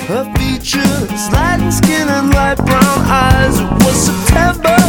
Her features, light skin and light brown eyes. It was September